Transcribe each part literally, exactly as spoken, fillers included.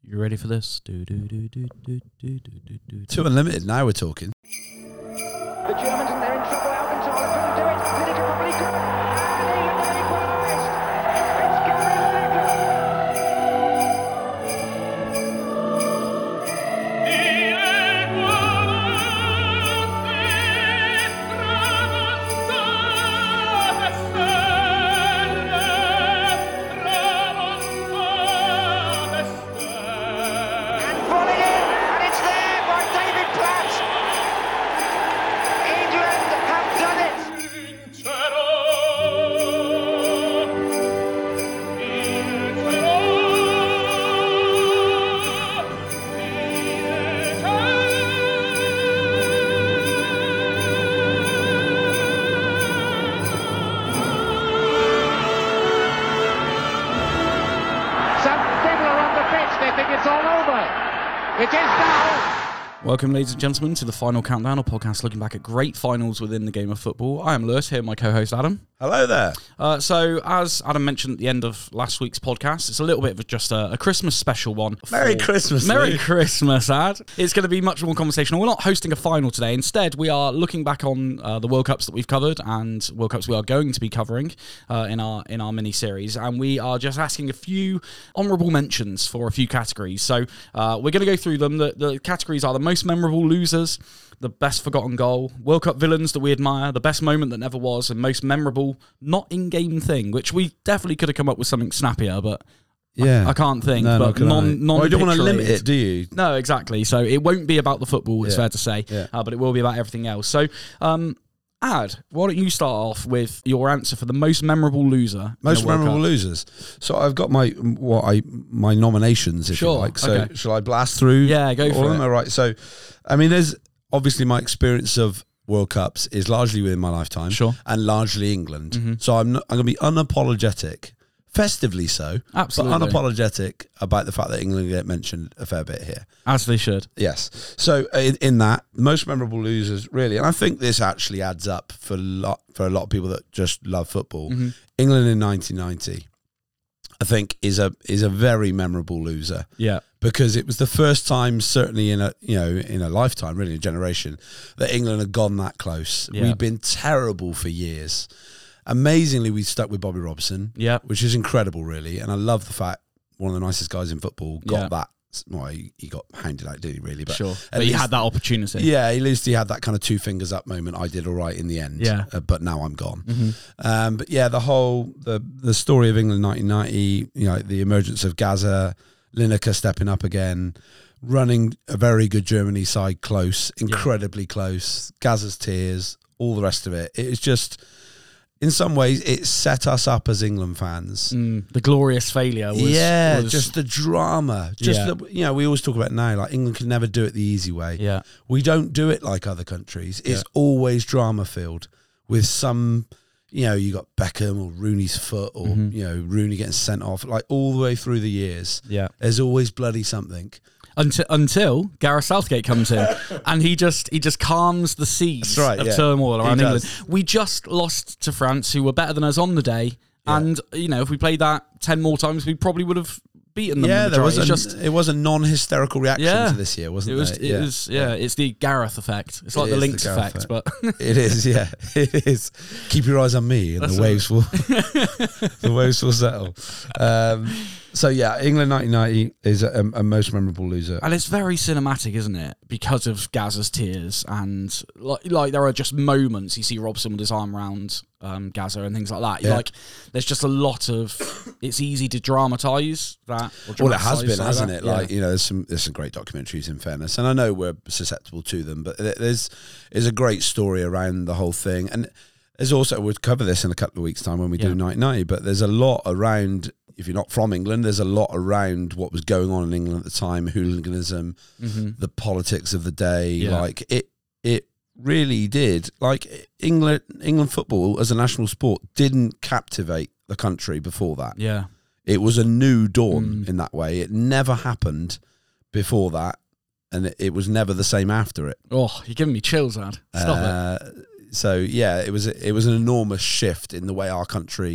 You ready for this? Do, do, do, do, do, do, do, do, Two Unlimited, now we're talking. The Germans, and they're in trouble. Alcantara couldn't do it. Lineker probably could. And England equalised. It's It is now. Welcome, ladies and gentlemen, to the Final Countdown, a podcast looking back at great finals within the game of football. I am Lewis, here with my co-host Adam. Hello there. Uh, so, as Adam mentioned at the end of last week's podcast, it's a little bit of just a, a Christmas special one. Merry Christmas, Merry Luke. Christmas, Ad. It's going to be much more conversational. We're not hosting a final today. Instead, we are looking back on uh, the World Cups that we've covered and World Cups we are going to be covering uh, in our in our mini-series. And we are just asking a few honourable mentions for a few categories. So, uh, we're going to go through them. The, the categories are the most memorable losers, the best forgotten goal, World Cup villains that we admire, the best moment that never was, and most memorable not in-game thing, which we definitely could have come up with something snappier, but yeah, I, I can't think. No, but non, non well, you don't want to limit it, do you? No, exactly. So it won't be about the football, it's yeah. fair to say, yeah. uh, but it will be about everything else. So, um, Ad, why don't you start off with your answer for the most memorable loser? Most memorable losers. So I've got my what I my nominations, if Sure, you like. So okay. shall I blast through? Yeah, go all for of it. them? All right. So, I mean, there's obviously my experience of World Cups is largely within my lifetime, Sure. and largely England. Mm-hmm. So I'm not, I'm going to be unapologetic, festively so, Absolutely. but unapologetic about the fact that England get mentioned a fair bit here. As they should. Yes. So in, in that, most memorable losers, really, and I think this actually adds up for a lot for a lot of people that just love football. Mm-hmm. England in nineteen ninety, I think, is a is a very memorable loser. Yeah. Because it was the first time, certainly in a you know in a lifetime, really a generation, that England had gone that close. Yeah. We'd been terrible for years. Amazingly, we stuck with Bobby Robson, Yeah. which is incredible, really. And I love the fact one of the nicest guys in football got Yeah. that. Well, he, he got hounded out, did he? Really, but Sure. at But he least- had that opportunity. yeah, at least he had that kind of two fingers up moment. I did all right in the end. Yeah. uh, but now I'm gone. Mm-hmm. Um, but yeah, the whole the the story of England nineteen ninety, you know, the emergence of Gaza, Lineker stepping up again, running a very good Germany side close, incredibly close, Gaza's tears, all the rest of it. It is just, in some ways, it set us up as England fans. Mm, the glorious failure was... yeah, was, just the drama. Just Yeah. the, you know, we always talk about now, like England can never do it the easy way. Yeah. We don't do it like other countries. It's Yeah. always drama filled with some, you know, you got Beckham or Rooney's foot or, Mhm. you know, Rooney getting sent off, like all the way through the years. Yeah. There's always bloody something. Until until Gareth Southgate comes in and he just he just calms the seas That's right, of yeah. turmoil He around does. England. We just lost to France, who were better than us on the day, Yeah. and you know if we played that ten more times, we probably would have beaten them. Yeah, the there was a, majority. It's just it was a non-hysterical reaction Yeah. to this year, wasn't it was there? it was yeah, it's the Gareth effect. It's like It the is Lynx the Gareth effect, but It is, yeah, it is. Keep your eyes on me, and That's the waves will, the waves will settle. Um, so yeah, England nineteen ninety is a, a most memorable loser. and it's very cinematic, isn't it? Because of Gaza's tears and like like there are just moments you see Robson with his arm around um, Gaza and things like that. Yeah. Like there's just a lot of. It's easy to dramatise that. Or Well, it has dramatise been, like hasn't that. it? Yeah. Like, you know, there's some there's some great documentaries, in fairness, and I know we're susceptible to them, but there's is a great story around the whole thing, and there's also, we'll cover this in a couple of weeks' time when we Yeah. do nineteen ninety, but there's a lot around. If you're not from England, there's a lot around what was going on in England at the time, hooliganism, Mm-hmm. the politics of the day. Yeah. Like it, it really did. Like England, England football as a national sport didn't captivate the country before that. Yeah. It was a new dawn Mm. in that way. It never happened before that, and it, it was never the same after it. Oh, you're giving me chills, Ad. Stop it. Uh, so yeah, it was a, it was an enormous shift in the way our country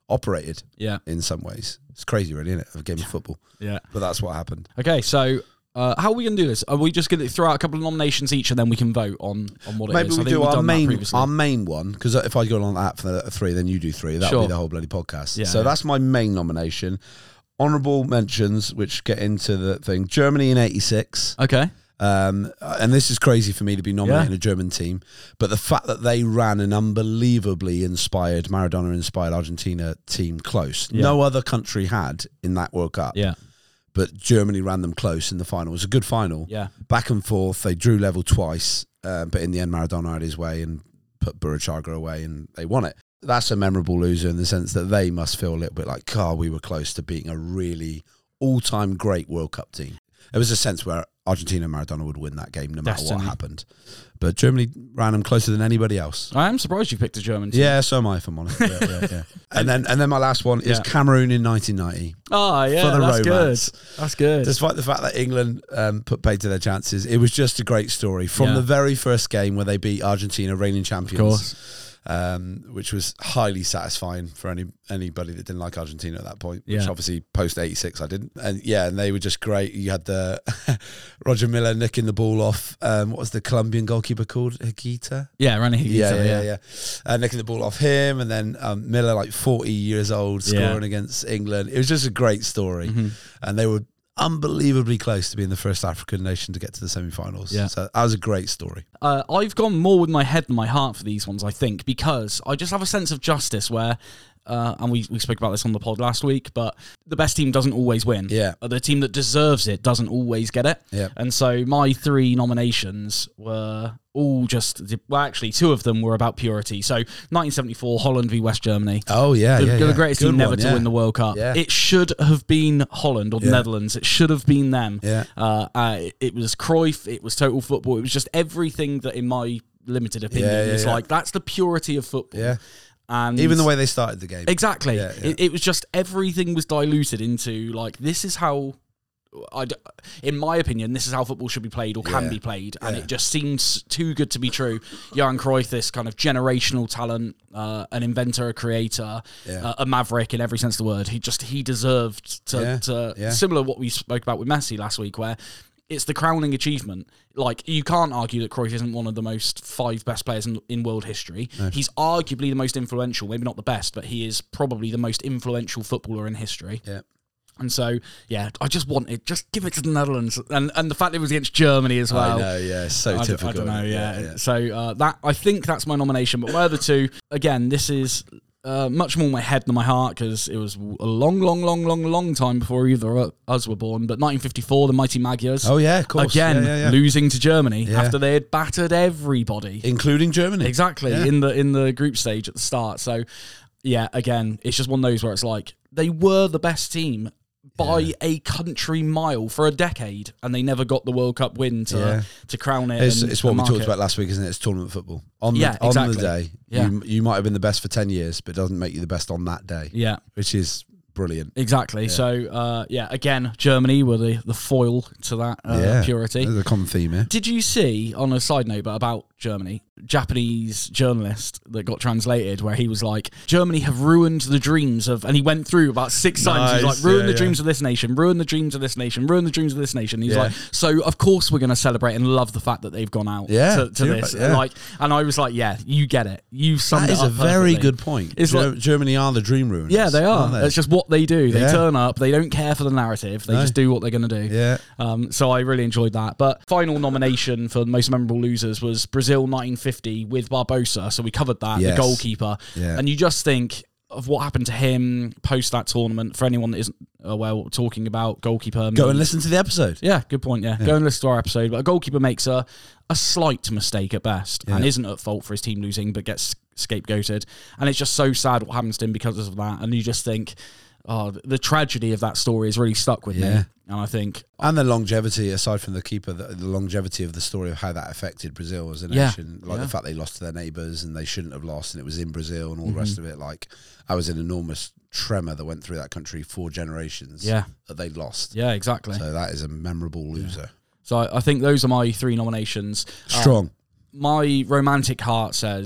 operated Yeah. in some ways. It's crazy, really, isn't it, of a game of football? Yeah. But that's what happened. Okay, so uh, how are we going to do this? Are we just going to throw out a couple of nominations each and then we can vote on, on what Maybe it is? we I think do we've our done that main previously. our main one, because if I go on that for the three, then you do three. That'll Sure. be the whole bloody podcast. Yeah, so yeah. that's my main nomination. Honourable mentions, which get into the thing. Germany in eighty-six. Okay. Um, and this is crazy for me to be nominating Yeah. a German team, but the fact that they ran an unbelievably inspired, Maradona-inspired Argentina team close. Yeah. No other country had in that World Cup. Yeah. But Germany ran them close in the final. It was a good final. Yeah. Back and forth. They drew level twice, uh, but in the end, Maradona had his way and put Burachaga away, and they won it. That's a memorable loser in the sense that they must feel a little bit like, God, we were close to beating a really all-time great World Cup team. There was a sense where Argentina and Maradona would win that game no matter Destiny. what happened. But Germany ran them closer than anybody else. I am surprised you picked a German team. Yeah, so am I, if I'm honest. Yeah, yeah, yeah. And then and then my last one is Yeah. Cameroon in nineteen ninety. Oh, yeah, For the that's romance. good. That's good. Despite the fact that England um, put paid to their chances, it was just a great story. From Yeah. the very first game where they beat Argentina, reigning champions. Of course. Um, which was highly satisfying for any anybody that didn't like Argentina at that point. Which Yeah. obviously post eighty-six I didn't. And yeah, and they were just great. You had the Roger Miller nicking the ball off. Um, what was the Colombian goalkeeper called? Higuita. Yeah, Rani Higuita, Yeah, yeah, yeah. yeah. yeah. Uh, nicking the ball off him, and then um, Miller, like forty years old, scoring Yeah. against England. It was just a great story, Mhm. and they were unbelievably close to being the first African nation to get to the semi-finals. Yeah. So that was a great story. Uh, I've gone more with my head than my heart for these ones, I think, because I just have a sense of justice where, uh, and we, we spoke about this on the pod last week, but the best team doesn't always win. Yeah. Uh, The team that deserves it doesn't always get it. Yeah. And so my three nominations were all just, well, actually, two of them were about purity. So nineteen seventy-four, Holland v West Germany. Oh yeah, The, yeah, the yeah. greatest Good team never one, to yeah. win the World Cup. Yeah. It should have been Holland or the Yeah. Netherlands. It should have been them. Yeah. Uh, uh, it, it was Cruyff. It was total football. It was just everything that, in my limited opinion, Yeah, yeah, is yeah. like that's the purity of football. Yeah. And Even the way they started the game. exactly, Yeah, yeah. It, it was just everything was diluted into like this is how. I, d- in my opinion, this is how football should be played or can Yeah. be played, and Yeah. it just seems too good to be true. Johan Cruyff, this kind of generational talent, uh, an inventor, a creator, Yeah. uh, a maverick in every sense of the word. He just he deserved to, Yeah. to Yeah. similar to what we spoke about with Messi last week, where it's the crowning achievement. Like, you can't argue that Cruyff isn't one of the most five best players in, in world history. He's arguably the most influential, maybe not the best, but he is probably the most influential footballer in history. Yeah. And so, yeah, I just want it. Just give it to the Netherlands, and and the fact it was against Germany as well. I know, yeah, it's so I, d- typical. I don't know, isn't it? yeah. yeah. So uh, that I think that's my nomination. But my other two, again, this is uh, much more my head than my heart because it was a long, long, long, long, long time before either of us were born. But nineteen fifty-four, the mighty Magyars. Oh yeah, of course. Again, Yeah, yeah, yeah. losing to Germany Yeah. after they had battered everybody. Including Germany. Exactly, Yeah. in the in the group stage at the start. So, yeah, again, it's just one of those where it's like they were the best team by Yeah. a country mile for a decade, and they never got the World Cup win to Yeah. to crown it. It's, and, it's what and we mark talked it. about last week, isn't it? It's tournament football. On the, Yeah, on exactly. the day, Yeah. you, you might have been the best for ten years, but it doesn't make you the best on that day, Yeah, which is brilliant. exactly. So, uh, yeah, again, Germany were the, the foil to that uh, yeah. purity. There's a common theme here. Did you see, on a side note, but about Germany, Japanese journalist that got translated where he was like, Germany have ruined the dreams of, and he went through about six times, he's Nice, like, ruin yeah, the yeah. dreams of this nation, ruin the dreams of this nation, ruin the dreams of this nation. He's Yeah. like, so of course we're going to celebrate and love the fact that they've gone out Yeah, to, to yeah, this. yeah. Like, and I was like, yeah, you get it. You've summed That it is up a very perfectly. good point. It's Ger- like- Germany are the dream ruiners. Yeah, they are. aren't they? It's just what they do. They Yeah. turn up. They don't care for the narrative. They No. just do what they're going to do. Yeah. Um, so I really enjoyed that. But final nomination for the most memorable losers was Brazil nineteen fifty with Barbosa. So we covered that, Yes. the goalkeeper. Yeah. And you just think of what happened to him post that tournament. For anyone that isn't aware what we're talking about, goalkeeper. Go and listen to the episode. Yeah, good point. Yeah. Go and listen to our episode. But a goalkeeper makes a, a slight mistake at best and Yeah. isn't at fault for his team losing, but gets scapegoated. And it's just so sad what happens to him because of that. And you just think, oh, the tragedy of that story has really stuck with me. Yeah. And I think, And the longevity, aside from the keeper, the, the longevity of the story of how that affected Brazil as a Yeah. nation. Like Yeah. the fact they lost to their neighbours and they shouldn't have lost and it was in Brazil and all Mm-hmm. the rest of it. Like, I was an enormous tremor that went through that country for generations Yeah. that they lost. yeah, exactly. So that is a memorable loser. So I, I think those are my three nominations. Uh, Strong. my romantic heart says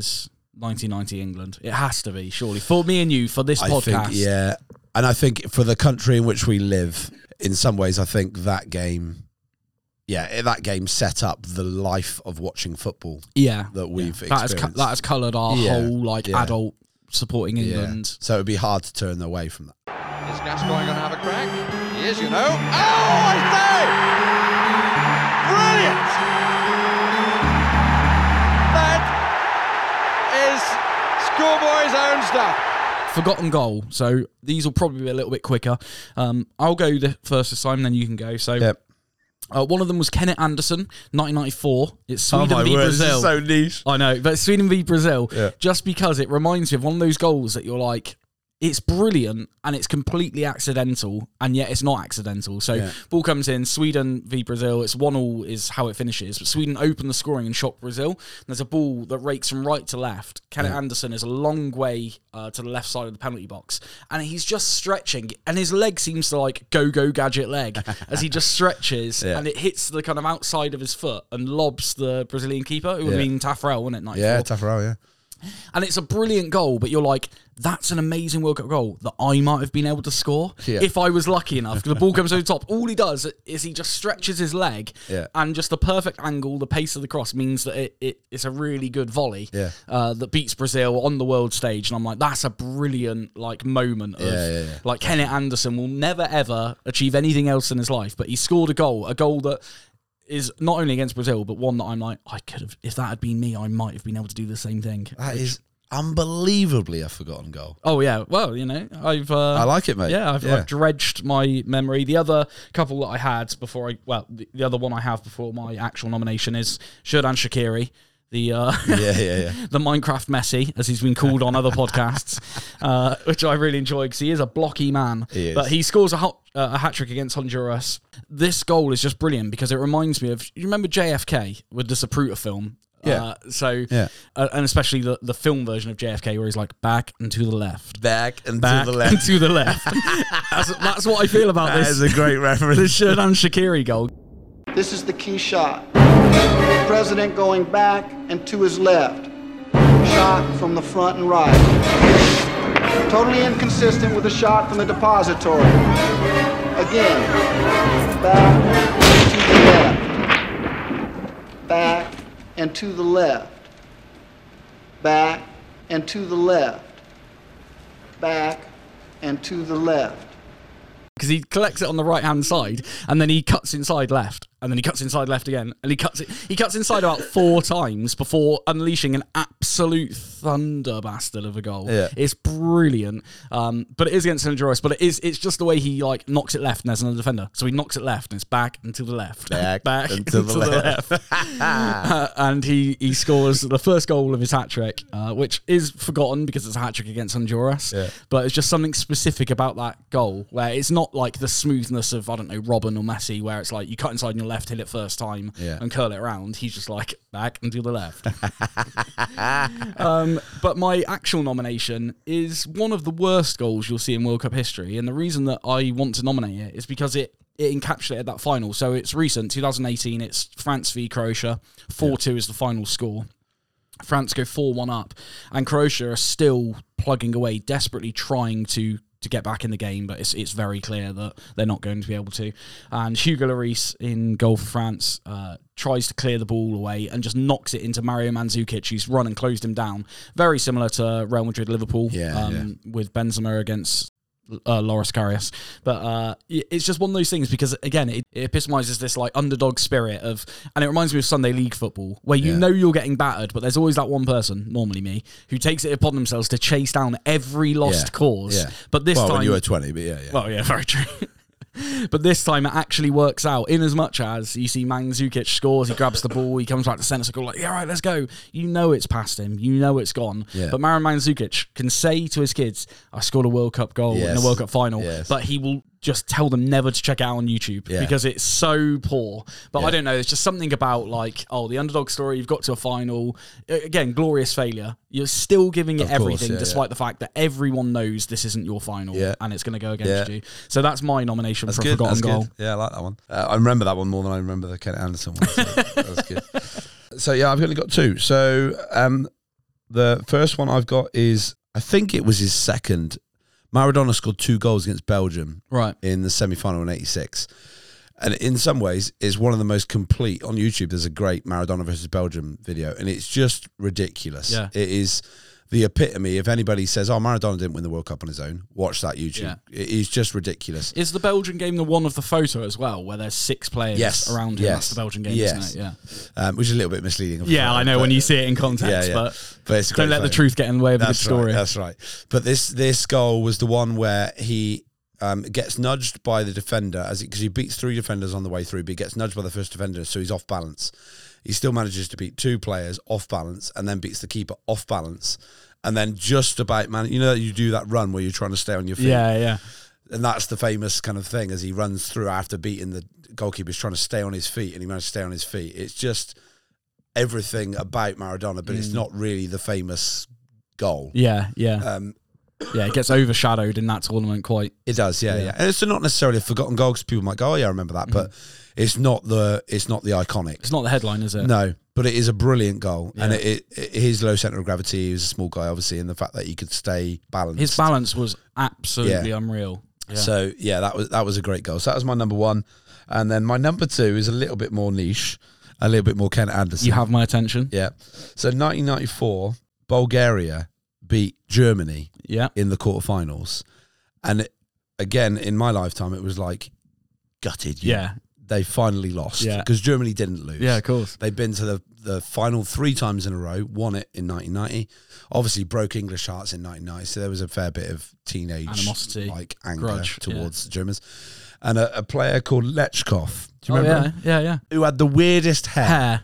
nineteen ninety England. It has to be, surely. For me and you, for this I podcast. think, yeah. And I think for the country in which we live, in some ways, I think that game, yeah, that game set up the life of watching football Yeah. that we've yeah. That has, experienced. that has coloured our Yeah. whole like Yeah. adult supporting England. Yeah. So it would be hard to turn away from that. Is Gascoigne going to have a crack? He is, you know. Oh, I say! Brilliant! That is schoolboy's own stuff. Forgotten goal. So these will probably be a little bit quicker. Um, I'll go the first this time, then you can go. So Yep. uh, one of them was Kenneth Anderson, nineteen ninety-four. It's Sweden Oh my v word, this Brazil. is so niche. I know, but Sweden v Brazil, Yeah. just because it reminds me of one of those goals that you're like, it's brilliant and it's completely accidental, and yet it's not accidental. So Yeah. ball comes in, Sweden v Brazil. It's one all is how it finishes, but Sweden open the scoring and shock Brazil. There's a ball that rakes from right to left. Kenneth Yeah. Anderson is a long way uh, to the left side of the penalty box, and he's just stretching, and his leg seems to like go go gadget leg as he just stretches, Yeah. and it hits the kind of outside of his foot and lobs the Brazilian keeper. It would have Yeah. been Tafarel, wouldn't it? ninety-four? Yeah, Tafarel, yeah. And it's a brilliant goal, but you're like, that's an amazing World Cup goal that I might have been able to score Yeah. if I was lucky enough. The ball comes over the top. All he does is he just stretches his leg, Yeah. and just the perfect angle, the pace of the cross means that it, it it's a really good volley Yeah. uh, that beats Brazil on the world stage. And I'm like, that's a brilliant like moment of Yeah, yeah, yeah. like Kenneth Anderson will never ever achieve anything else in his life, but he scored a goal, a goal that is not only against Brazil, but one that I'm like, I could have, if that had been me, I might have been able to do the same thing. That is unbelievably a forgotten goal. Oh yeah, well, you know, I've uh, I like it, mate. yeah, I've, Yeah. I've dredged my memory. The other couple that I had before I, well, the, the other one I have before my actual nomination is Xherdan Shaqiri, the uh, Yeah, yeah, yeah. the Minecraft Messi, as he's been called on other podcasts, uh, which I really enjoy because he is a blocky man. He is. But he scores a, hot, uh, a hat trick against Honduras. This goal is just brilliant because it reminds me of, you remember J F K with the Zapruder film? Yeah. Uh, so, Yeah. uh, and especially the, the film version of J F K where he's like back and to the left. Back and Back to the left. and to the left. that's, that's what I feel about That this. is a great reference. The Xherdan Shaqiri goal. This is the key shot. President going back and to his left. Shot from the front and right. Totally inconsistent with the shot from the depository. Again, back and to the left. Back and to the left. Back and to the left. Back and to the left. Because he collects it on the right hand side and then he cuts inside left and then he cuts inside left again and he cuts it he cuts inside about four times before unleashing an absolute thunder bastard of a goal. Yeah. It's brilliant. Um, but it is against Honduras, but it is it's just the way he like knocks it left and there's another defender. So he knocks it left and it's back and to the left. Back back and to the left. Uh, and he, he scores the first goal of his hat trick, uh, which is forgotten because it's a hat trick against Honduras. Yeah. But it's just something specific about that goal where it's not like the smoothness of, I don't know, Robin or Messi, where it's like you cut inside on your left, hit it first time, Yeah. and curl it around. He's just like back and to the left. um, but my actual nomination is one of the worst goals you'll see in World Cup history. And the reason that I want to nominate it is because it it encapsulated that final. So it's recent, twenty eighteen, it's France v Croatia. four two is the final score. France go four one up, and Croatia are still plugging away, desperately trying to to get back in the game, but it's it's very clear that they're not going to be able to. And Hugo Lloris in goal for France uh, tries to clear the ball away and just knocks it into Mario Mandzukic, who's run and closed him down. Very similar to Real Madrid-Liverpool Yeah, um, with Benzema against Uh, Loris Karius. But uh, it's just one of those things because, again, it, it epitomizes this like underdog spirit of, and it reminds me of Sunday League football where you Yeah. know you're getting battered, but there's always that one person, normally me, who takes it upon themselves to chase down every lost Yeah. cause. Yeah. But this well, time, when you were twenty, but yeah, yeah. well, yeah, very true. But this time it actually works out in as much as you see Mandzukic scores, he grabs the ball, he comes back to centre circle like, yeah, right, let's go. You know it's past him. You know it's gone. Yeah. But Mario Mandzukic can say to his kids, I scored a World Cup goal in Yes. a World Cup final. Yes. But he will just tell them never to check it out on YouTube Yeah. because it's so poor. But Yeah. I don't know, there's just something about like, oh, the underdog story, you've got to a final. A- Again, glorious failure. You're still giving it Of course, everything yeah, despite yeah. the fact that everyone knows this isn't your final Yeah. and it's going to go against Yeah. you. So that's my nomination That's for good. a forgotten That's goal. good. Yeah, I like that one. Uh, I remember that one more than I remember the Kenneth Anderson one. So that's good. So yeah, I've only got two. So um, The first one I've got is, I think it was his second. Maradona scored two goals against Belgium Right. in the semi-final in eighty-six. And in some ways, it's one of the most complete. On YouTube, there's a great Maradona versus Belgium video, and it's just ridiculous. Yeah. It is the epitome. If anybody says, oh, Maradona didn't win the World Cup on his own, watch that YouTube. Yeah. It is just ridiculous. Is the Belgian game the one of the photo as well, where there's six players Yes. around him? Yes. That's the Belgian game, Yes. isn't it? Yeah. Um, which is a little bit misleading. of Yeah, course, I know but- when you see it in context, Yeah, yeah. but, But it's a great don't let the photo. truth get in the way of a good That's story. right. That's right. But this this goal was the one where he um, gets nudged by the defender as because he beats three defenders on the way through, but he gets nudged by the first defender, so he's off balance. He still manages to beat two players off balance, and then beats the keeper off balance, and then just about man. You know, you do that run where you're trying to stay on your feet. Yeah, yeah. And that's the famous kind of thing as he runs through after beating the goalkeeper. He's trying to stay on his feet, and he managed to stay on his feet. It's just everything about Maradona, but Mm. it's not really the famous goal. Yeah, yeah. Um, yeah, it gets overshadowed in that tournament quite. It does, yeah, Yeah. yeah. And it's not necessarily a forgotten goal because people might go, "Oh yeah, I remember that," but it's not the it's not the iconic. It's not the headline, is it? No, but it is a brilliant goal, and Yeah. it, it, it his low center of gravity. He was a small guy, obviously, and the fact that he could stay balanced. His balance was absolutely Yeah. unreal. Yeah. So yeah, that was that was a great goal. So that was my number one, and then my number two is a little bit more niche, a little bit more Ken Anderson. You have my attention. Yeah. So nineteen ninety-four, Bulgaria beat Germany Yeah. in the quarterfinals, and it, again in my lifetime it was like gutted. You. Yeah. They finally lost Yeah. because Germany didn't lose. Yeah, of course. They'd been to the, the final three times in a row, won it in nineteen ninety, obviously broke English hearts in nineteen ninety, so there was a fair bit of teenage Animosity, like anger grudge, towards the Germans. And a, a player called Lechkov, do you Oh, remember yeah, him? yeah, yeah. Who had the weirdest hair. Hair.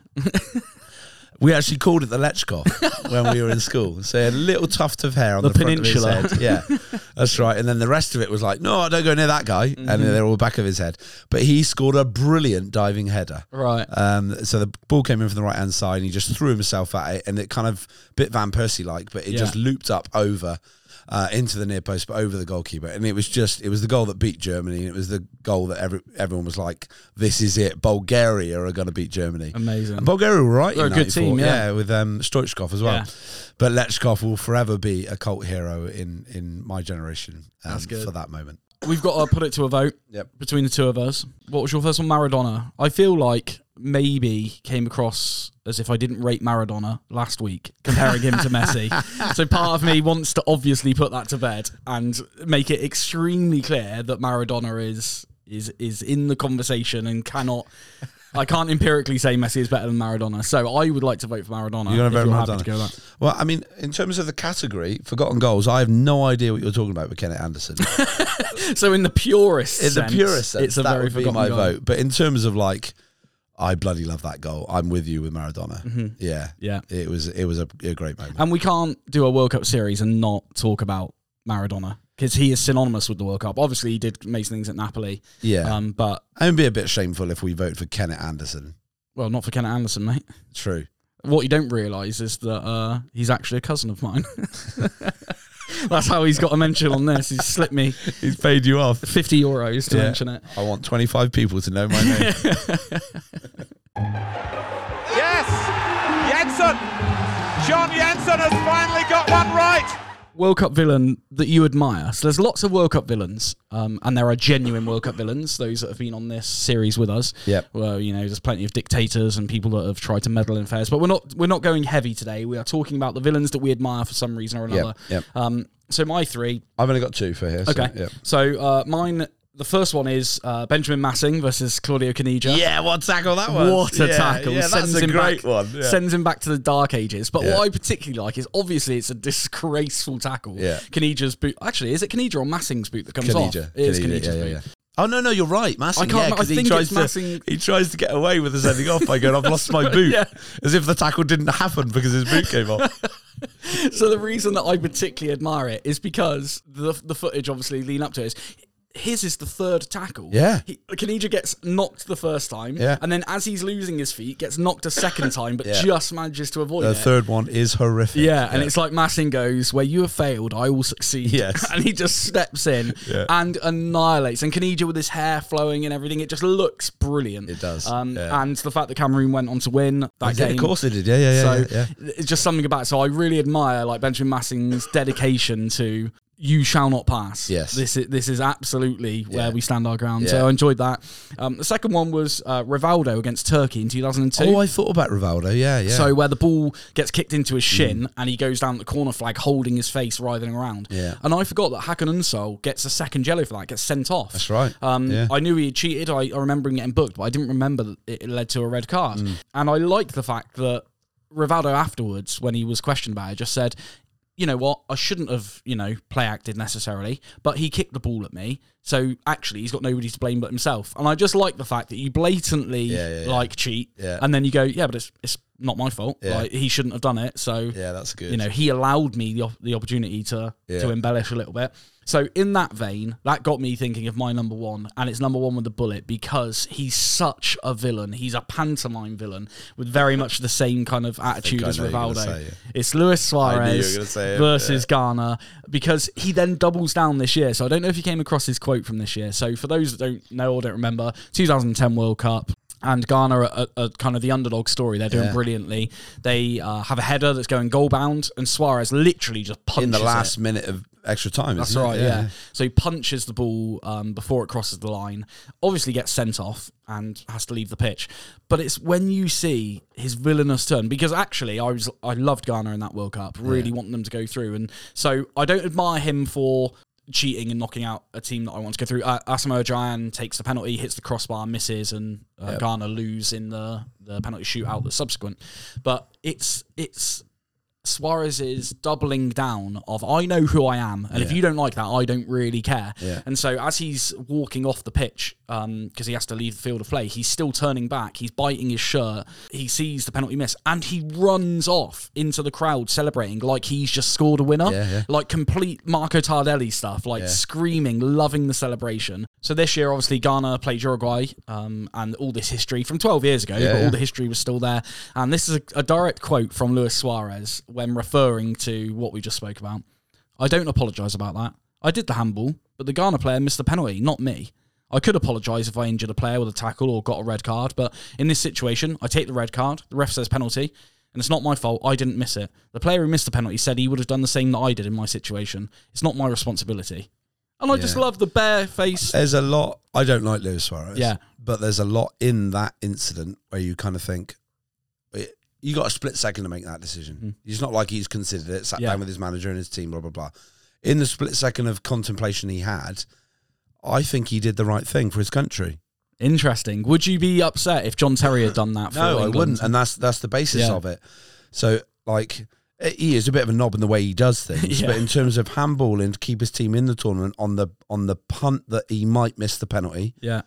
We actually called it the Lechkov when we were in school. So he had a little tuft of hair on The the, front peninsula. of his head. Yeah, that's right. And then the rest of it was like, no, don't go near that guy. Mm-hmm. And they're all back of his head. But he scored a brilliant diving header. Right. Um, so the ball came in from the right hand side, and he just threw himself at it, and it kind of bit Van Persie like, but it Yeah. just looped up over uh, into the near post, but over the goalkeeper, and it was just it was the goal that beat Germany, and it was the goal that every everyone was like, "This is it, Bulgaria are going to beat Germany." Amazing. And Bulgaria were right. They're in a good team, ninety-four, yeah. with um, Stoichkov as well. Yeah. But Lechkov will forever be a cult hero in in my generation. Um, That's good. for that moment. We've got to put it to a vote Yep. between the two of us. What was your first one? Maradona. I feel like maybe came across as if I didn't rate Maradona last week, comparing him to Messi. So part of me wants to obviously put that to bed and make it extremely clear that Maradona is is is in the conversation and cannot. I can't empirically say Messi is better than Maradona. So I would like to vote for Maradona. You're going to if vote you're Maradona. happy to go that. Well, I mean, in terms of the category, forgotten goals, I have no idea what you're talking about with Kenneth Anderson. So in the purest in sense, the purest sense, it's a that very would be forgotten my goal. vote. But in terms of like, I bloody love that goal. I'm with you with Maradona. Yeah, Yeah. It was it was a, a great moment. And we can't do a World Cup series and not talk about Maradona because he is synonymous with the World Cup. Obviously, he did amazing things at Napoli. yeah, Um, but, it would be a bit shameful if we voted for Kenneth Anderson. well, not for Kenneth Anderson, mate. True. What you don't realise is that uh, he's actually a cousin of mine. That's how he's got a mention on this. He's slipped me He's paid you off. fifty euros to Yeah. mention it. I want twenty-five people to know my name. Yes! Jensen! John Jensen has finally got one right! World Cup villain that you admire. So there's lots of World Cup villains, um, and there are genuine World Cup villains. Those that have been on this series with us. Yep. Well, you know, there's plenty of dictators and people that have tried to meddle in affairs. But we're not we're not going heavy today. We are talking about the villains that we admire for some reason or another. yep. Um, so my three. I've only got two for here. So, Okay. yeah. So uh, mine. The first one is uh, Benjamin Massing versus Claudio Caniggia. Yeah, what tackle that was. What a Yeah, tackle. Yeah, sends that's a him great back, one. Yeah. Sends him back to the dark ages. But Yeah. what I particularly like is obviously it's a disgraceful tackle. Yeah. Caniggia's boot. Actually, is it Caniggia or Massing's boot that comes off? Caniggia. It is Caniggia, Caniggia's yeah, yeah, boot. yeah. Oh no, no, you're right, Massing. I can't yeah, remember- I 'cause he think tries it's to Massing- he tries to get away with the sending off by going, "I've lost my boot," Yeah. as if the tackle didn't happen because his boot came off. So the reason that I particularly admire it is because the the footage obviously leading up to it is his is the third tackle. Yeah. He, Caniggia gets knocked the first time, Yeah. and then as he's losing his feet, gets knocked a second time, but Yeah. just manages to avoid The it. third one is horrific. Yeah, and it's like Massing goes, where you have failed, I will succeed. Yes. And he just steps in Yeah. and annihilates. And Caniggia with his hair flowing and everything, it just looks brilliant. It does, Um, yeah. And the fact that Cameroon went on to win that Yeah, game. of course they did. Yeah, yeah, yeah. So yeah, yeah. it's just something about it. So I really admire like Benjamin Massing's dedication to you shall not pass. Yes. This is this is absolutely where Yeah. we stand our ground. Yeah. So I enjoyed that. Um, the second one was uh, Rivaldo against Turkey in two thousand two. Oh, I thought about Rivaldo. Yeah, yeah. So where the ball gets kicked into his shin and he goes down the corner flag holding his face, writhing around. Yeah. And I forgot that Hakan Unsol gets a second yellow for that, gets sent off. That's right. Um, Yeah. I knew he had cheated. I, I remember him getting booked, but I didn't remember that it led to a red card. Mm. And I liked the fact that Rivaldo afterwards, when he was questioned about it, just said, you know what, I shouldn't have, you know, play acted necessarily, but he kicked the ball at me. So actually, he's got nobody to blame but himself. And I just like the fact that you blatantly Yeah, yeah, yeah. like cheat, Yeah. and then you go, yeah, but it's it's not my fault. Yeah. Like he shouldn't have done it. So Yeah, that's good. you know, he allowed me the op- the opportunity to Yeah. to embellish a little bit. So in that vein, that got me thinking of my number one, and it's number one with the bullet because he's such a villain. He's a pantomime villain with very much the same kind of attitude I as know you're gonna Rivaldo. say it. It's Luis I knew you were Suarez gonna say it, versus yeah. Ghana because he then doubles down this year. So I don't know if you came across his quote from this year. So for those that don't know or don't remember, two thousand ten World Cup. And Ghana are, are, are kind of the underdog story. They're doing Yeah. brilliantly. They uh, have a header that's going goal bound, and Suarez literally just punches in the it. last minute of extra time. That's isn't it? right, yeah. So he punches the ball um, before it crosses the line. Obviously gets sent off and has to leave the pitch. But it's when you see his villainous turn, because actually I was I loved Ghana in that World Cup, really wanting them to go through. And so I don't admire him for cheating and knocking out a team that I want to go through. Uh, Asamoah Gyan takes the penalty, hits the crossbar, misses, and uh, Yep. Ghana lose in the, the penalty shootout that's subsequent. But it's it's Suarez is doubling down of I know who I am, and if Yeah. you don't like that, I don't really care. Yeah. And so as he's walking off the pitch, um, because he has to leave the field of play, he's still turning back. He's biting his shirt. He sees the penalty miss, and he runs off into the crowd celebrating like he's just scored a winner, Yeah, yeah. like complete Marco Tardelli stuff, like Yeah. screaming, loving the celebration. So this year, obviously, Ghana played Uruguay, um, and all this history from twelve years ago, Yeah, but yeah. all the history was still there. And this is a, a direct quote from Luis Suarez when referring to what we just spoke about. I don't apologise about that. I did the handball, but the Ghana player missed the penalty, not me. I could apologise if I injured a player with a tackle or got a red card, but in this situation, I take the red card, the ref says penalty, and it's not my fault, I didn't miss it. The player who missed the penalty said he would have done the same that I did in my situation. It's not my responsibility. And I just Yeah. love the bare face. There's a lot. I don't like Luis Suarez. Yeah. But there's a lot in that incident where you kind of think, it- you got a split second to make that decision. It's not like he's considered it, sat Yeah. down with his manager and his team, blah, blah, blah. In the split second of contemplation he had, I think he did the right thing for his country. Interesting. Would you be upset if John Terry had done that for No, England? I wouldn't. And that's that's the basis Yeah. of it. So, like, he is a bit of a knob in the way he does things. Yeah. But in terms of handballing to keep his team in the tournament on the on the punt that he might miss the penalty, Yeah.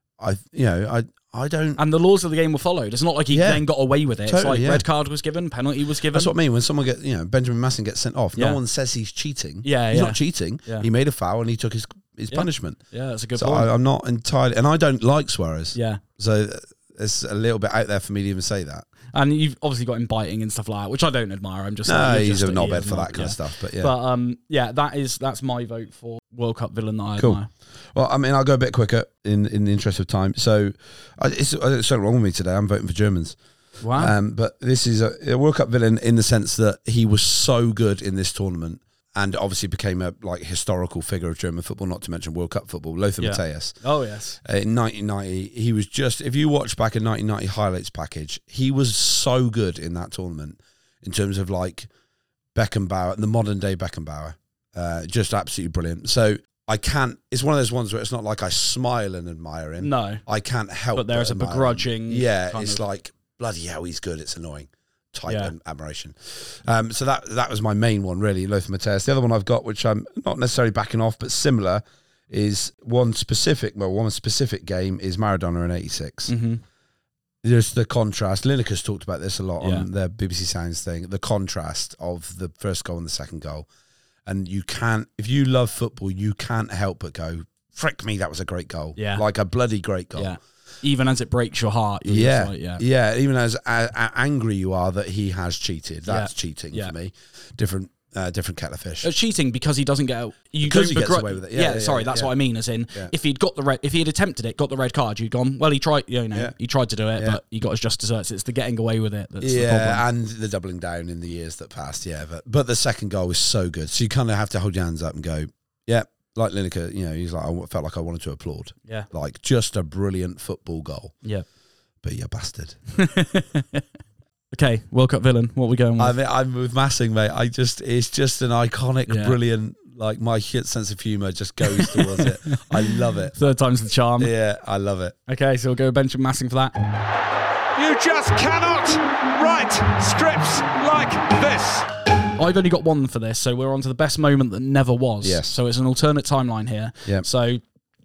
I you know, I I don't. And the laws of the game were followed. It's not like he Yeah. then got away with it. it's Totally, like yeah. red card was given, penalty was given. That's what I mean. When someone gets, you know, Benjamin Massing gets sent off, Yeah. no one says he's cheating. Yeah, he's yeah. not cheating. Yeah. He made a foul and he took his his Yeah. punishment. Yeah, that's a good So point. I, I'm not entirely, and I don't like Suarez. yeah. So it's a little bit out there for me to even say that. And you've obviously got him biting and stuff like that, which I don't admire. I'm just No, like, you're he's just a knobhead he is for not, that kind yeah. of stuff. But yeah, But um, yeah, that is that's my vote for World Cup villain that I cool. admire. Well, I mean, I'll go a bit quicker in, in the interest of time. So I, it's, it's something wrong with me today. I'm voting for Germans. Wow. Um, but this is a, a World Cup villain in the sense that he was so good in this tournament and obviously became a like historical figure of German football, not to mention World Cup football. Lothar Yeah. Matthäus. oh yes. Uh, in nineteen ninety, he was just, if you watch back a nineteen ninety highlights package, he was so good in that tournament in terms of like Beckenbauer, the modern day Beckenbauer. Uh, just absolutely brilliant. So I can't, it's one of those ones where it's not like I smile and admire him. No. I can't help But there's a admire him. begrudging Yeah, kind it's of- like, bloody hell, he's good, it's annoying type Yeah. of admiration. Um, so that that was my main one, really, Lothar Matthäus. The other one I've got, which I'm not necessarily backing off, but similar, is one specific, well, one specific game is Maradona in eighty-six. Mm-hmm. There's the contrast. Lineker's talked about this a lot Yeah. on their B B C Sounds thing, the contrast of the first goal and the second goal. And you can't, if you love football, you can't help but go, frick me, that was a great goal. Yeah. Like a bloody great goal. Yeah. Even as it breaks your heart, you're Yeah. just like, yeah. Yeah. Even as uh, uh, angry you are that he has cheated. That's Yeah. cheating Yeah. for me. Different uh, different kettle of fish. It's cheating because he doesn't get. You Because don't he gets begru- away with it. Yeah, Yeah, yeah, sorry, yeah, that's yeah. what I mean. As in, Yeah. if he'd got the red, if he had attempted it, got the red card, you'd gone. Well, he tried. You know, Yeah. he tried to do it, Yeah. but he got his just desserts. It's the getting away with it that's the problem. Yeah, and the doubling down in the years that passed. Yeah, but but the second goal was so good. So you kind of have to hold your hands up and go, yeah, like Lineker. You know, he's like, I felt like I wanted to applaud. Yeah, Like just a brilliant football goal. yeah. But you bastard. Okay, World Cup villain. What are we going with? I mean, I'm with Massing, mate. I just, it's just an iconic, Yeah. brilliant. Like my shit sense of humour just goes towards it. I love it. Third time's the charm. Yeah, I love it. Okay, so we'll go Benjamin Massing for that. You just cannot write scripts like this. I've only got one for this, so we're on to the best moment that never was. Yes. So it's an alternate timeline here. Yep. So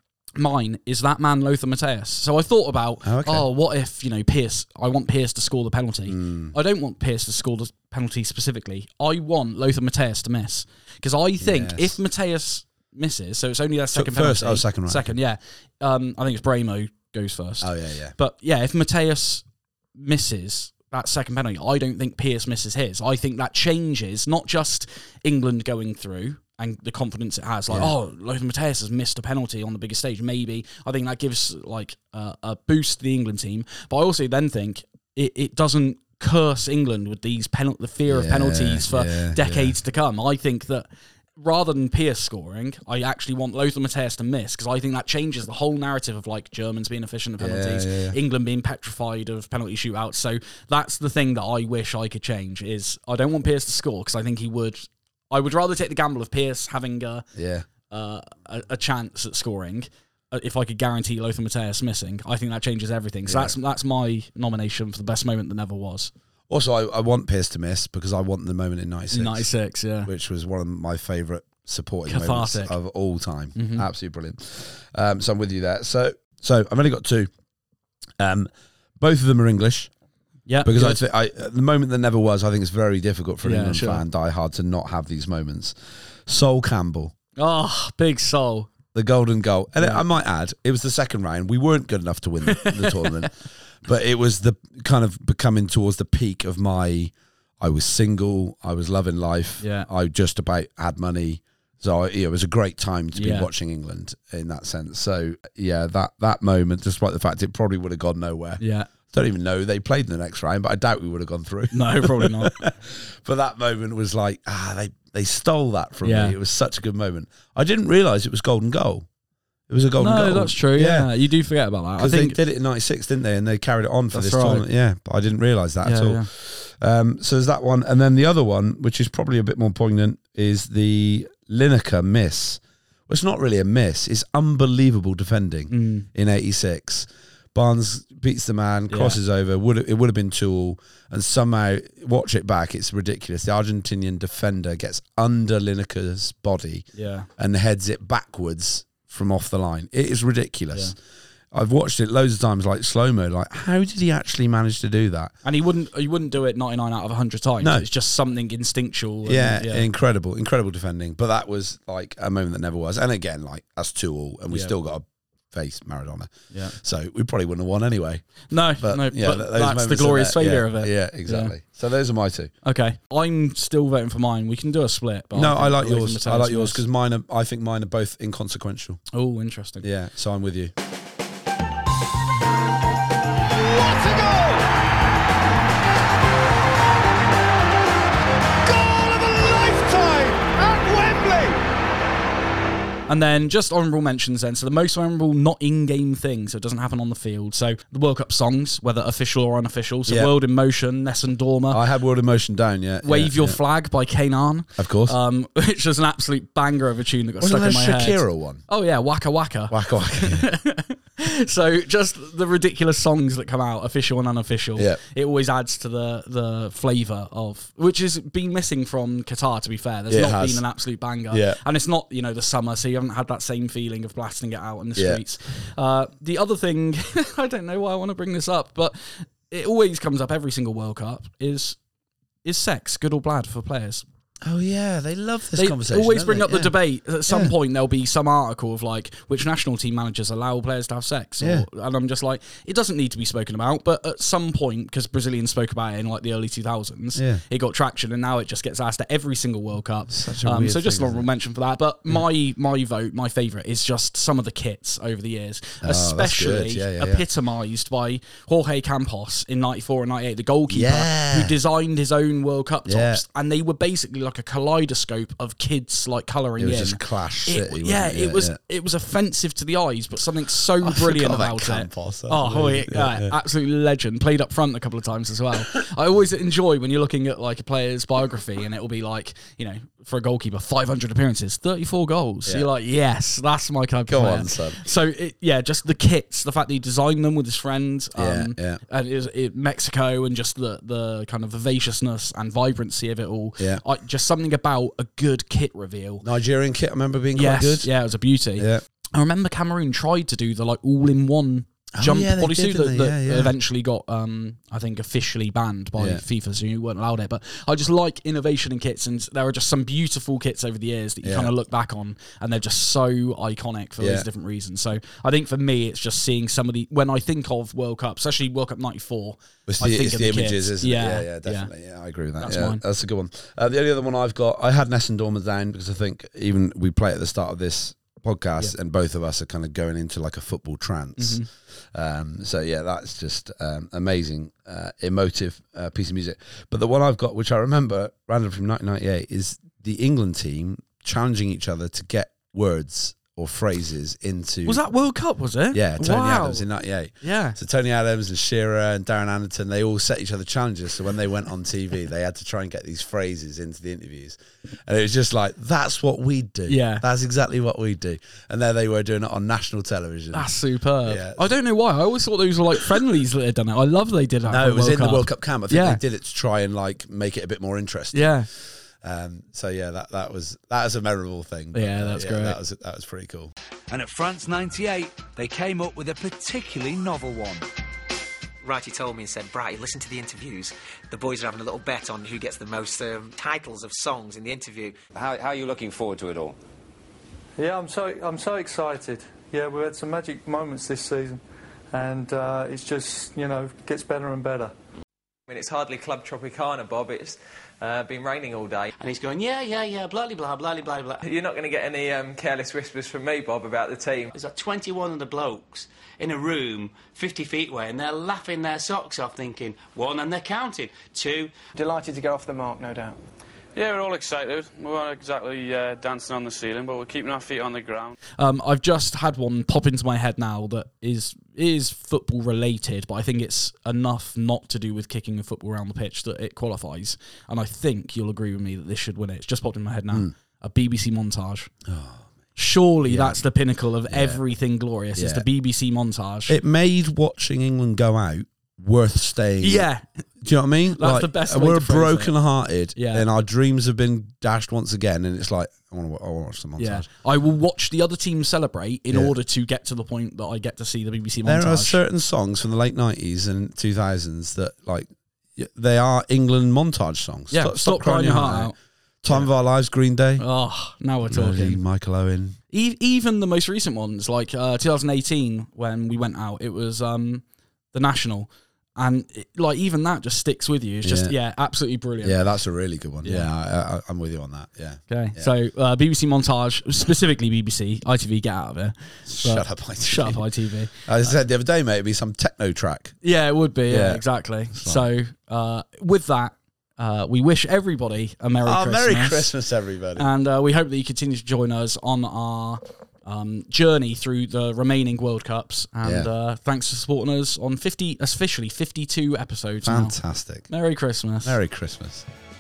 mine is that man Lothar Matthäus. So I thought about, Oh, okay. oh, what if, you know, Pierce, I want Pierce to score the penalty. Mm. I don't want Pierce to score the penalty specifically. I want Lothar Matthäus to miss. Because I think Yes. if Matthäus misses, so it's only their So second first- penalty. oh, second, right. Second, yeah. Um, I think it's Bramo goes first. Oh yeah, yeah. But yeah, if Matthäus misses that second penalty, I don't think Pierce misses his. I think that changes not just England going through and the confidence it has. Like, Yeah. oh, Lothar Matthäus has missed a penalty on the biggest stage. Maybe I think that gives like uh, a boost to the England team. But I also then think it, it doesn't curse England with these penal- the fear of Yeah, penalties for yeah, decades to come. I think that rather than Pierce scoring, I actually want Lothar Matthäus to miss because I think that changes the whole narrative of like Germans being efficient at penalties, yeah, yeah. England being petrified of penalty shootouts. So that's the thing that I wish I could change is I don't want Pierce to score because I think he would. I would rather take the gamble of Pierce having a, Yeah. uh, a, a chance at scoring uh, if I could guarantee Lothar Matthäus missing. I think that changes everything. So Yeah. that's that's my nomination for the best moment that never was. Also, I, I want Pierce to miss because I want the moment in ninety-six, ninety-six, yeah. which was one of my favourite supporting Cathartic. moments of all time. Mhm. Absolutely brilliant. Um, so I'm with you there. So, so I've only got two. Um, both of them are English. Yeah, Because I, good. th- I, at the moment that never was, I think it's very difficult for an Yeah, England sure. fan, die hard, to not have these moments. Sol Campbell, Oh, big soul. the golden goal. And Yeah. I might add, it was the second round. We weren't good enough to win the, the tournament, but it was the kind of becoming towards the peak of my, I was single, I was loving life, Yeah. I just about had money. So yeah, it was a great time to Yeah. be watching England in that sense. So yeah, that, that moment, despite the fact it probably would have gone nowhere. Yeah. Don't even know they played in the next round, but I doubt we would have gone through. No, probably not. But that moment was like, ah, they, they stole that from Yeah. me. It was such a good moment. I didn't realise it was golden goal. It was a golden goal. No, that's true. Yeah. you do forget about that. I Because think they did it in ninety-six, didn't they? And they carried it on for That's this right. tournament. Yeah, but I didn't realise that Yeah, at all. yeah. Um, so there's that one. And then the other one, which is probably a bit more poignant, is the Lineker miss. Well, it's not really a miss. It's unbelievable defending Mm. in eighty-six. Barnes beats the man, Yeah. crosses over. Would it would have been two all, and somehow watch it back. It's ridiculous. The Argentinian defender gets under Lineker's body Yeah. and heads it backwards from off the line. It is ridiculous. I've watched it loads of times, like slow mo. Like, how did he actually manage to do that? And he wouldn't he wouldn't do it ninety-nine out of one hundred times. No. It's just something instinctual. and- Yeah, yeah. incredible, incredible defending. But that was like a moment that never was. And again, like that's two all, and we Yeah. still got to face Maradona. Yeah. So we probably wouldn't have won anyway. No, But no, yeah, but th- those that's the moments are glorious there. failure Yeah, of it. Yeah, exactly. So those are my two. Okay. I'm still voting for mine. We can do a split. But no, think I like Lothar yours. I Matthäus like yours was- because mine are. I think mine are both inconsequential. Oh, interesting. Yeah, so I'm with you. What a goal! Goal of a lifetime at Wembley! And then just honourable mentions then. So the most memorable not in-game thing, so it doesn't happen on the field. So the World Cup songs, whether official or unofficial. So Yeah. World in Motion, Nessun Dorma. I had World in Motion down. Yeah, Wave yeah, Your yeah. Flag by Kanan. Of course. Um, which was an absolute banger of a tune that got Wasn't stuck there in a my head. Shakira one? Oh yeah, Waka Waka. Waka waka. So just the ridiculous songs that come out, official and unofficial. Yeah. It always adds to the the flavour of, which has been missing from Qatar, to be fair. There's It not has. been an absolute banger. Yeah. And it's not, you know, the summer, so you haven't had that same feeling of blasting it out in the Yeah. streets. Uh, the other thing, I don't know why I want to bring this up, but it always comes up every single World Cup, is is sex good or bad for players? Oh yeah, they love this They conversation. always don't bring they? up the Yeah. debate. At some Yeah. point, there'll be some article of like which national team managers allow players to have sex, or, Yeah. and I'm just like, it doesn't need to be spoken about. But at some point, because Brazilians spoke about it in like the early two thousands, Yeah. it got traction, and now it just gets asked at every single World Cup. Such a um, weird so just thing, an honorable isn't it? mention for that. But my my vote, my favourite, is just some of the kits over the years, Oh, that's good. especially Yeah, yeah, yeah. epitomised by Jorge Campos in ninety-four and ninety-eight, the goalkeeper Yeah. who designed his own World Cup tops, Yeah. and they were basically like a kaleidoscope of kids like colouring It was in. just Clash It- City. yeah, wasn't it Yeah, was yeah. it was offensive to the eyes, but something so I brilliant forgot about about it. Campos, that's Oh, amazing. yeah, Yeah, yeah. absolute legend. Played up front a couple of times as well. I always enjoy when you're looking at like a player's biography, and it will be like, you know, for a goalkeeper, five hundred appearances, thirty-four goals. Yeah. You're like, yes, that's my kind of Go player. on, son. So it, yeah, just the kits, the fact that he designed them with his friend, um, Yeah, yeah. and it was, it, Mexico, and just the the kind of vivaciousness and vibrancy of it all. Yeah. I, just something about a good kit reveal. Nigerian kit, I remember being quite Yes, good. yeah, it was a beauty. Yeah. I remember Cameroon tried to do the like all-in-one Oh, jump yeah, they bodysuit did, that, didn't they? that Yeah, yeah. eventually got, um, I think, officially banned by Yeah. FIFA, so you weren't allowed it. But I just like innovation in kits, and there are just some beautiful kits over the years that you Yeah. kind of look back on, and they're just so iconic for Yeah. those different reasons. So I think for me, it's just seeing some of the, when I think of World Cup, especially World Cup ninety-four, It's I the, think it's of the the images, kits. isn't Yeah, it? Yeah, yeah, yeah. definitely. Yeah, I agree with that. That's yeah, mine. That's a good one. Uh, the only other one I've got, I had Nessun Dorma down because I think even we play at the start of this podcast, and both of us are kind of going into like a football trance. Mm-hmm. Um, so yeah, that's just um, amazing, uh, emotive uh, piece of music. But the one I've got, which I remember, random from nineteen ninety-eight, is the England team challenging each other to get words or phrases into. Was that World Cup, was it? Yeah, Tony Wow. Adams in ninety-eight. Yeah. So Tony Adams and Shearer and Darren Anderton, they all set each other challenges. So when they went on T V, they had to try and get these phrases into the interviews. And it was just like, that's what we do. Yeah. That's exactly what we do. And there they were doing it on national television. That's superb. Yeah. I don't know why. I always thought those were like friendlies that had done it. I love they did that. no, for it was World in Cup. the World Cup camp. I think Yeah. they did it to try and like make it a bit more interesting. Yeah. Um, so yeah, that that was that was a memorable thing. But, Yeah, uh, that's great. That was that was pretty cool. And at France ninety-eight, they came up with a particularly novel one. Righty told me and said, Brighty, listen to the interviews. The boys are having a little bet on who gets the most um, titles of songs in the interview. How, how are you looking forward to it all? Yeah, I'm so I'm so excited. Yeah, we've had some magic moments this season, and uh, it's just, you know, gets better and better. I mean, it's hardly Club Tropicana, Bob. It's uh, been raining all day. And he's going, yeah, yeah, yeah, blah, blah, blah, blah, blah. You're not going to get any um, careless whispers from me, Bob, about the team. There's like twenty-one of the blokes in a room fifty feet away, and they're laughing their socks off thinking, one, and they're counting, two. Delighted to get off the mark, no doubt. Yeah, we're all excited. We weren't exactly uh, dancing on the ceiling, but we're keeping our feet on the ground. Um, I've just had one pop into my head now that is is football related, but I think it's enough not to do with kicking a football around the pitch that it qualifies. And I think you'll agree with me that this should win it. It's just popped in my head now. Mm. A B B C montage. Oh, Surely yeah. that's the pinnacle of Yeah. everything glorious. Yeah. Is the B B C montage. It made watching England go out worth staying. yeah. Do you know what I mean? That's the best way We're to phrase broken hearted, Yeah. and our dreams have been dashed once again. And it's like, I want to watch the montage. Yeah, I will watch the other team celebrate in Yeah. order to get to the point that I get to see the B B C montage. There are certain songs from the late nineties and two thousands that, like, y- they are England montage songs. Yeah, stop, crying your heart out. Time of Our Lives, Green Day. Oh, now we're Melody, talking. Michael Owen. E- even the most recent ones, like uh, twenty eighteen, when we went out, it was um, the National. And it, like even that just sticks with you. It's just yeah, Yeah. absolutely brilliant. Yeah, that's a really good one. Yeah. Yeah, I, I, I'm with you on that. Yeah. Okay, Yeah. so uh, B B C montage, specifically B B C, I T V, get out of here. Shut But- up, I T V. Shut up, I T V. I said the other day, mate, it'd be some techno track. Yeah, it would be. Yeah, Yeah. exactly. So uh, with that, uh, we wish everybody a Merry Oh, Christmas. Merry Christmas, everybody. And uh, we hope that you continue to join us on our um, journey through the remaining World Cups. And Yeah. uh, thanks for supporting us on fifty, officially fifty-two episodes now. Fantastic. Merry Christmas. Merry Christmas.